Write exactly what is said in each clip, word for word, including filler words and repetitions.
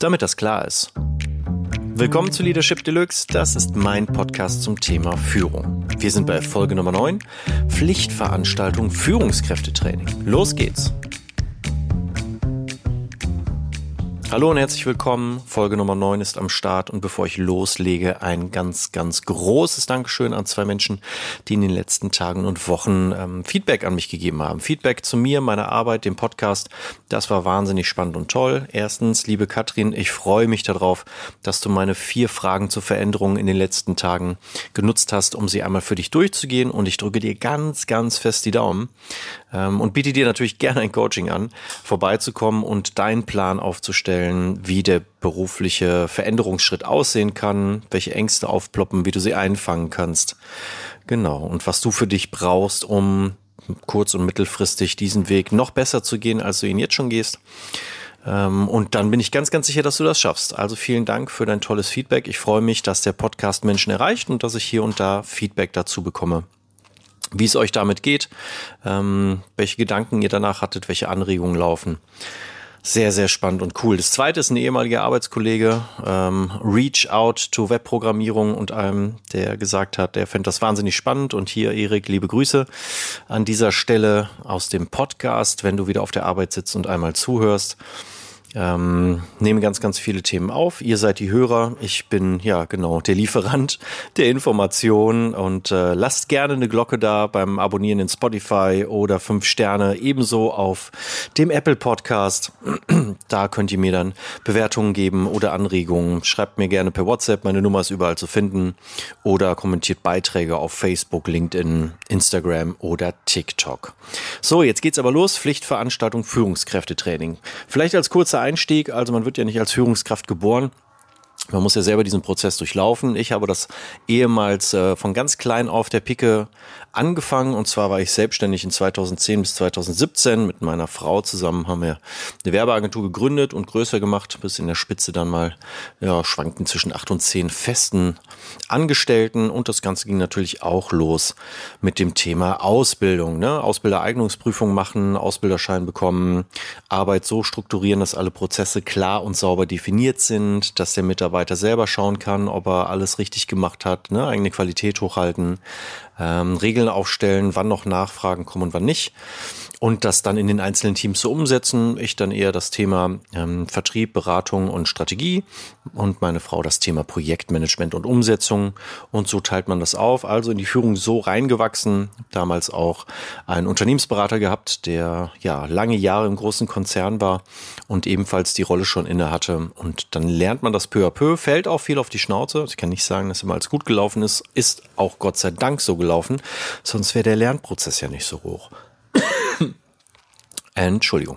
Damit das klar ist. Willkommen zu Leadership Deluxe, das ist mein Podcast zum Thema Führung. Wir sind bei Folge Nummer neun, Pflichtveranstaltung Führungskräftetraining. Los geht's! Hallo und herzlich willkommen, Folge Nummer neun ist am Start und bevor ich loslege, ein ganz, ganz großes Dankeschön an zwei Menschen, die in den letzten Tagen und Wochen ähm, Feedback an mich gegeben haben. Feedback zu mir, meiner Arbeit, dem Podcast, das war wahnsinnig spannend und toll. Erstens, liebe Katrin, ich freue mich darauf, dass du meine vier Fragen zur Veränderung in den letzten Tagen genutzt hast, um sie einmal für dich durchzugehen und ich drücke dir ganz, ganz fest die Daumen ähm, und biete dir natürlich gerne ein Coaching an, vorbeizukommen und deinen Plan aufzustellen, wie der berufliche Veränderungsschritt aussehen kann, welche Ängste aufploppen, wie du sie einfangen kannst. Genau, und was du für dich brauchst, um kurz- und mittelfristig diesen Weg noch besser zu gehen, als du ihn jetzt schon gehst. Und dann bin ich ganz, ganz sicher, dass du das schaffst. Also vielen Dank für dein tolles Feedback. Ich freue mich, dass der Podcast Menschen erreicht und dass ich hier und da Feedback dazu bekomme, wie es euch damit geht, welche Gedanken ihr danach hattet, welche Anregungen laufen. Sehr, sehr spannend und cool. Das zweite ist ein ehemaliger Arbeitskollege, ähm, Reach Out to Webprogrammierung und einem, der gesagt hat, der fände das wahnsinnig spannend. Und hier, Erik, liebe Grüße an dieser Stelle aus dem Podcast, wenn du wieder auf der Arbeit sitzt und einmal zuhörst. Ähm, nehme ganz, ganz viele Themen auf. Ihr seid die Hörer. Ich bin, ja, genau, der Lieferant der Informationen und äh, lasst gerne eine Glocke da beim Abonnieren in Spotify oder fünf Sterne ebenso auf dem Apple Podcast. Da könnt ihr mir dann Bewertungen geben oder Anregungen. Schreibt mir gerne per WhatsApp. Meine Nummer ist überall zu finden oder kommentiert Beiträge auf Facebook, LinkedIn, Instagram oder TikTok. So, jetzt geht's aber los. Pflichtveranstaltung Führungskräftetraining. Vielleicht als kurzer Einstieg, also man wird ja nicht als Führungskraft geboren. Man muss ja selber diesen Prozess durchlaufen. Ich habe das ehemals äh, von ganz klein auf der Pike angefangen und zwar war ich selbstständig in zweitausendzehn bis zweitausendsiebzehn. Mit meiner Frau zusammen haben wir eine Werbeagentur gegründet und größer gemacht, bis in der Spitze dann mal ja, schwankten zwischen acht und zehn festen Angestellten und das Ganze ging natürlich auch los mit dem Thema Ausbildung. Ne? Ausbildereignungsprüfung machen, Ausbilderschein bekommen, Arbeit so strukturieren, dass alle Prozesse klar und sauber definiert sind, dass der Mitarbeiter selber schauen kann, ob er alles richtig gemacht hat, ne? Eigene Qualität hochhalten, ähm, Regeln aufstellen, wann noch Nachfragen kommen und wann nicht. Und das dann in den einzelnen Teams so umsetzen. Ich dann eher das Thema ähm, Vertrieb, Beratung und Strategie und meine Frau das Thema Projektmanagement und Umsetzung. Und so teilt man das auf. Also in die Führung so reingewachsen. Damals auch einen Unternehmensberater gehabt, der ja lange Jahre im großen Konzern war und ebenfalls die Rolle schon inne hatte. Und dann lernt man das peu à peu, fällt auch viel auf die Schnauze. Ich kann nicht sagen, dass immer alles gut gelaufen ist. Ist auch Gott sei Dank so gelaufen. Sonst wäre der Lernprozess ja nicht so hoch. Entschuldigung.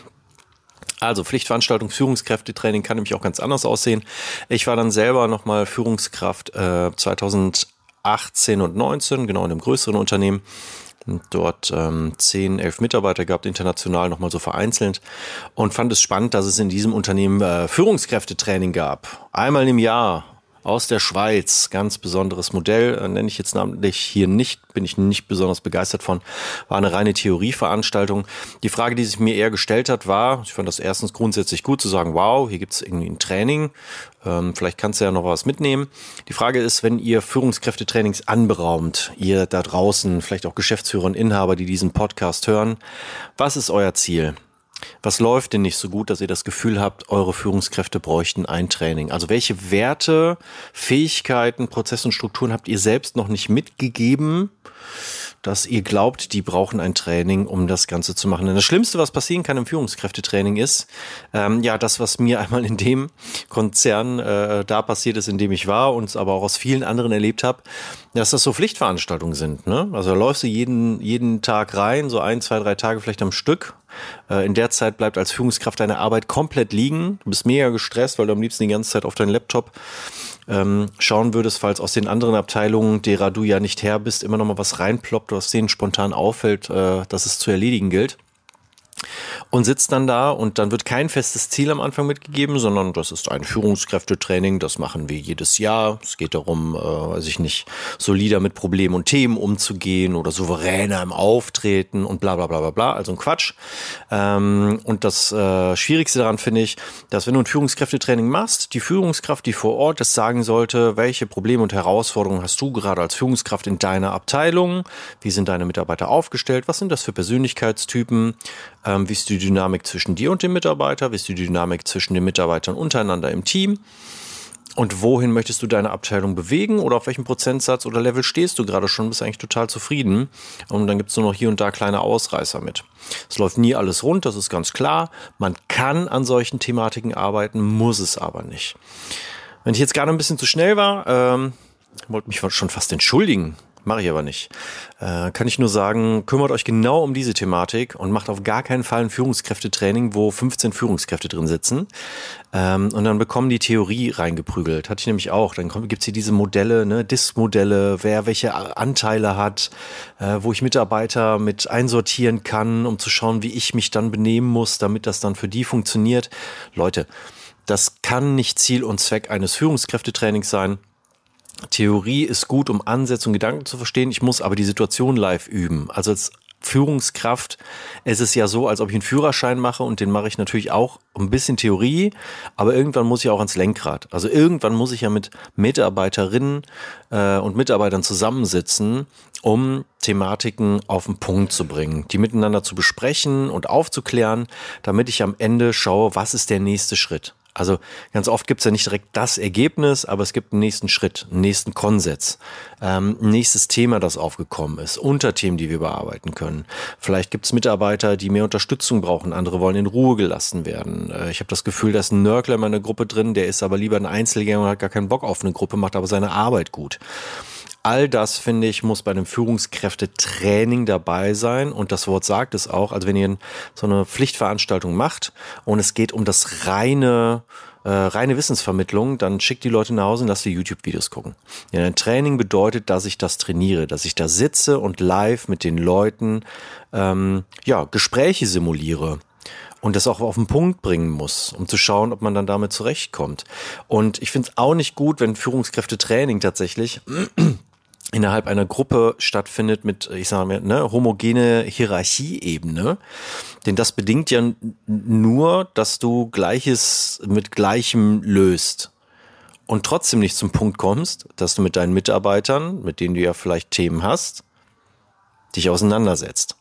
Also Pflichtveranstaltung Führungskräftetraining kann nämlich auch ganz anders aussehen. Ich war dann selber nochmal Führungskraft äh, zweitausendachtzehn und neunzehn, genau in einem größeren Unternehmen. Und dort ähm, zehn, elf Mitarbeiter gehabt, international nochmal so vereinzelt und fand es spannend, dass es in diesem Unternehmen äh, Führungskräftetraining gab. Einmal im Jahr. Aus der Schweiz, ganz besonderes Modell, äh, nenne ich jetzt namentlich hier nicht, bin ich nicht besonders begeistert von, war eine reine Theorieveranstaltung. Die Frage, die sich mir eher gestellt hat, war, ich fand das erstens grundsätzlich gut zu sagen, wow, hier gibt es irgendwie ein Training, ähm, vielleicht kannst du ja noch was mitnehmen. Die Frage ist, wenn ihr Führungskräftetrainings anberaumt, ihr da draußen, vielleicht auch Geschäftsführer und Inhaber, die diesen Podcast hören, was ist euer Ziel? Was läuft denn nicht so gut, dass ihr das Gefühl habt, eure Führungskräfte bräuchten ein Training? Also welche Werte, Fähigkeiten, Prozesse und Strukturen habt ihr selbst noch nicht mitgegeben, dass ihr glaubt, die brauchen ein Training, um das Ganze zu machen? Denn das Schlimmste, was passieren kann im Führungskräftetraining ist, ähm, ja, das, was mir einmal in dem Konzern äh, da passiert ist, in dem ich war und es aber auch aus vielen anderen erlebt habe, dass das so Pflichtveranstaltungen sind. Ne? Also da läufst du jeden, jeden Tag rein, so ein, zwei, drei Tage vielleicht am Stück. In der Zeit bleibt als Führungskraft deine Arbeit komplett liegen. Du bist mega gestresst, weil du am liebsten die ganze Zeit auf deinen Laptop ähm, schauen würdest, falls aus den anderen Abteilungen, derer du ja nicht Herr bist, immer noch mal was reinploppt, was denen spontan auffällt, äh, dass es zu erledigen gilt. und sitzt dann da und dann wird kein festes Ziel am Anfang mitgegeben, sondern das ist ein Führungskräftetraining, das machen wir jedes Jahr. Es geht darum, äh, weiß ich nicht, solider mit Problemen und Themen umzugehen oder souveräner im Auftreten und bla bla bla bla bla, also ein Quatsch. Ähm, und das äh, Schwierigste daran finde ich, dass wenn du ein Führungskräftetraining machst, die Führungskraft, die vor Ort das sagen sollte, welche Probleme und Herausforderungen hast du gerade als Führungskraft in deiner Abteilung, wie sind deine Mitarbeiter aufgestellt, was sind das für Persönlichkeitstypen, ähm, wie ist die Dynamik zwischen dir und dem Mitarbeiter, wie ist die Dynamik zwischen den Mitarbeitern untereinander im Team und wohin möchtest du deine Abteilung bewegen oder auf welchem Prozentsatz oder Level stehst du gerade schon, bist eigentlich total zufrieden und dann gibt es nur noch hier und da kleine Ausreißer mit. Es läuft nie alles rund, das ist ganz klar, man kann an solchen Thematiken arbeiten, muss es aber nicht. Wenn ich jetzt gerade ein bisschen zu schnell war, ähm, wollte mich schon fast entschuldigen. Mache ich aber nicht. Äh, kann ich nur sagen, kümmert euch genau um diese Thematik und macht auf gar keinen Fall ein Führungskräftetraining, wo fünfzehn Führungskräfte drin sitzen. Ähm, und dann bekommen die Theorie reingeprügelt. Hatte ich nämlich auch. Dann gibt es hier diese Modelle, ne, D I S C-Modelle, wer welche Anteile hat, äh, wo ich Mitarbeiter mit einsortieren kann, um zu schauen, wie ich mich dann benehmen muss, damit das dann für die funktioniert. Leute, das kann nicht Ziel und Zweck eines Führungskräftetrainings sein. Theorie ist gut, um Ansätze und Gedanken zu verstehen. Ich muss aber die Situation live üben. Also als Führungskraft ist es ja so, als ob ich einen Führerschein mache und den mache ich natürlich auch ein bisschen Theorie, aber irgendwann muss ich auch ans Lenkrad. Also irgendwann muss ich ja mit Mitarbeiterinnen äh, und Mitarbeitern zusammensitzen, um Thematiken auf den Punkt zu bringen, die miteinander zu besprechen und aufzuklären, damit ich am Ende schaue, was ist der nächste Schritt. Also ganz oft gibt es ja nicht direkt das Ergebnis, aber es gibt einen nächsten Schritt, einen nächsten Konsens, ähm, ein nächstes Thema, das aufgekommen ist, Unterthemen, die wir bearbeiten können. Vielleicht gibt es Mitarbeiter, die mehr Unterstützung brauchen, andere wollen in Ruhe gelassen werden. Äh, ich habe das Gefühl, da ist ein Nörgler in meiner Gruppe drin, der ist aber lieber ein Einzelgänger und hat gar keinen Bock auf eine Gruppe, macht aber seine Arbeit gut. All das, finde ich, muss bei einem Führungskräftetraining dabei sein und das Wort sagt es auch. Also wenn ihr so eine Pflichtveranstaltung macht und es geht um das reine, äh, reine Wissensvermittlung, dann schickt die Leute nach Hause und lasst die YouTube-Videos gucken. Ja, ein Training bedeutet, dass ich das trainiere, dass ich da sitze und live mit den Leuten ähm, ja, Gespräche simuliere. Und das auch auf den Punkt bringen muss, um zu schauen, ob man dann damit zurechtkommt. Und ich finde es auch nicht gut, wenn Führungskräftetraining tatsächlich innerhalb einer Gruppe stattfindet mit, ich sage mal, ne, homogene Hierarchieebene. Denn das bedingt ja nur, dass du Gleiches mit Gleichem löst und trotzdem nicht zum Punkt kommst, dass du mit deinen Mitarbeitern, mit denen du ja vielleicht Themen hast, dich auseinandersetzt.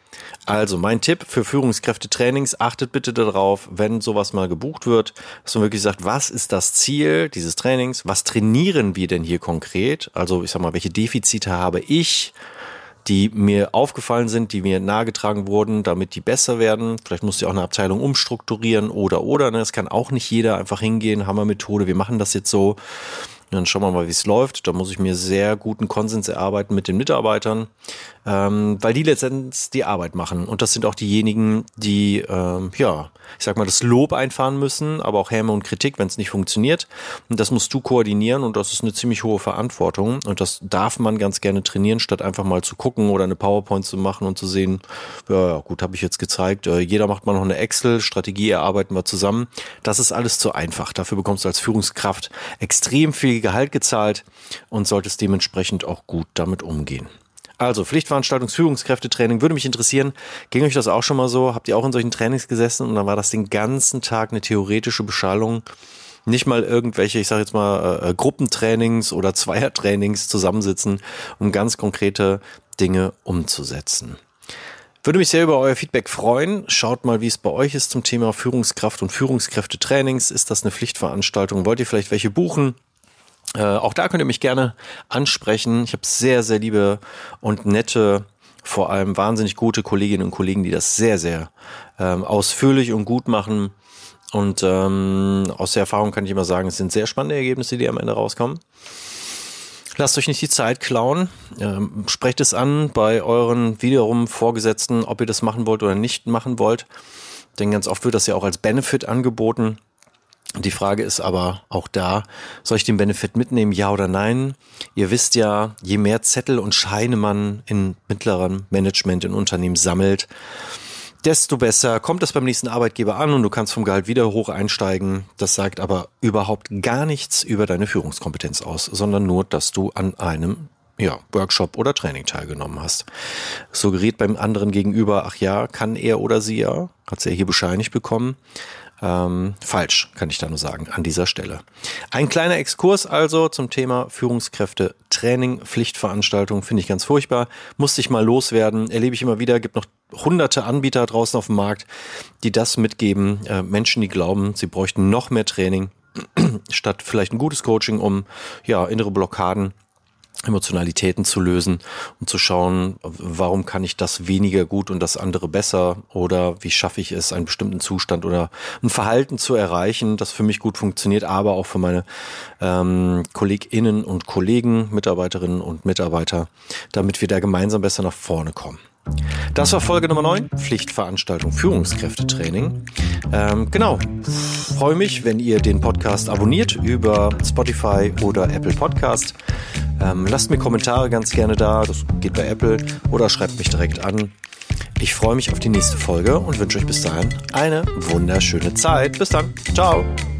Also mein Tipp für Führungskräftetrainings, achtet bitte darauf, wenn sowas mal gebucht wird, dass man wirklich sagt, was ist das Ziel dieses Trainings, was trainieren wir denn hier konkret, also ich sag mal, welche Defizite habe ich, die mir aufgefallen sind, die mir nahegetragen wurden, damit die besser werden, vielleicht musst du auch eine Abteilung umstrukturieren oder oder, ne? Es kann auch nicht jeder einfach hingehen, Hammermethode, wir machen das jetzt so. Dann schauen wir mal, wie es läuft. Da muss ich mir sehr guten Konsens erarbeiten mit den Mitarbeitern, ähm, weil die letztendlich die Arbeit machen. Und das sind auch diejenigen, die, ähm, ja, ich sag mal, das Lob einfahren müssen, aber auch Häme und Kritik, wenn es nicht funktioniert. Und das musst du koordinieren und das ist eine ziemlich hohe Verantwortung. Und das darf man ganz gerne trainieren, statt einfach mal zu gucken oder eine PowerPoint zu machen und zu sehen, ja, ja gut, habe ich jetzt gezeigt. Äh, jeder macht mal noch eine Excel-Strategie, erarbeiten wir zusammen. Das ist alles zu einfach. Dafür bekommst du als Führungskraft extrem viel Gehalt gezahlt und solltest dementsprechend auch gut damit umgehen. Also Pflichtveranstaltungsführungskräftetraining würde mich interessieren. Ging euch das auch schon mal so? Habt ihr auch in solchen Trainings gesessen und dann war das den ganzen Tag eine theoretische Beschallung? Nicht mal irgendwelche, ich sage jetzt mal, äh, Gruppentrainings oder Zweiertrainings zusammensitzen, um ganz konkrete Dinge umzusetzen. Würde mich sehr über euer Feedback freuen. Schaut mal, wie es bei euch ist zum Thema Führungskraft und Führungskräftetrainings. Ist das eine Pflichtveranstaltung? Wollt ihr vielleicht welche buchen? Äh, auch da könnt ihr mich gerne ansprechen. Ich habe sehr, sehr liebe und nette, vor allem wahnsinnig gute Kolleginnen und Kollegen, die das sehr, sehr ähm, ausführlich und gut machen. Und ähm, aus der Erfahrung kann ich immer sagen, es sind sehr spannende Ergebnisse, die am Ende rauskommen. Lasst euch nicht die Zeit klauen. Ähm, sprecht es an bei euren wiederum Vorgesetzten, ob ihr das machen wollt oder nicht machen wollt. Denn ganz oft wird das ja auch als Benefit angeboten. Die Frage ist aber auch da, soll ich den Benefit mitnehmen, ja oder nein? Ihr wisst ja, je mehr Zettel und Scheine man in mittlerem Management in Unternehmen sammelt, desto besser kommt es beim nächsten Arbeitgeber an und du kannst vom Gehalt wieder hoch einsteigen. Das sagt aber überhaupt gar nichts über deine Führungskompetenz aus, sondern nur, dass du an einem ja, Workshop oder Training teilgenommen hast. Suggeriert beim anderen gegenüber, ach ja, kann er oder sie ja, hat sie ja hier bescheinigt bekommen. Ähm, falsch, kann ich da nur sagen, an dieser Stelle. Ein kleiner Exkurs also zum Thema Führungskräfte-Training, Pflichtveranstaltung, finde ich ganz furchtbar. Musste ich mal loswerden, erlebe ich immer wieder, gibt noch hunderte Anbieter draußen auf dem Markt, die das mitgeben. Äh, Menschen, die glauben, sie bräuchten noch mehr Training, statt vielleicht ein gutes Coaching, um ja innere Blockaden, Emotionalitäten zu lösen und zu schauen, warum kann ich das weniger gut und das andere besser oder wie schaffe ich es, einen bestimmten Zustand oder ein Verhalten zu erreichen, das für mich gut funktioniert, aber auch für meine ähm, KollegInnen und Kollegen, Mitarbeiterinnen und Mitarbeiter, damit wir da gemeinsam besser nach vorne kommen. Das war Folge Nummer neun, Pflichtveranstaltung Führungskräftetraining. Ähm, genau, freue mich, wenn ihr den Podcast abonniert über Spotify oder Apple Podcast. Ähm, lasst mir Kommentare ganz gerne da, das geht bei Apple, oder schreibt mich direkt an. Ich freue mich auf die nächste Folge und wünsche euch bis dahin eine wunderschöne Zeit. Bis dann, ciao!